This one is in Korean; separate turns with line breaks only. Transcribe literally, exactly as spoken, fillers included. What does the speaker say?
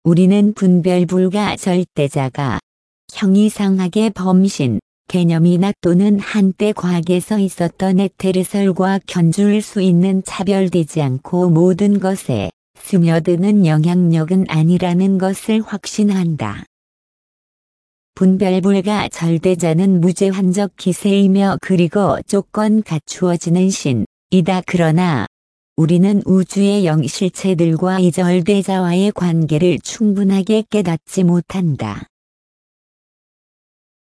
우리는 분별불가 절대자가 형이상학의 범신, 개념이나 또는 한때 과학에서 있었던 에테르설과 견줄 수 있는 차별되지 않고 모든 것에 스며드는 영향력은 아니라는 것을 확신한다. 분별불가 절대자는 무제한적 기세이며 그리고 조건 갖추어지는 신이다. 그러나 우리는 우주의 영실체들과 이 절대자와의 관계를 충분하게 깨닫지 못한다.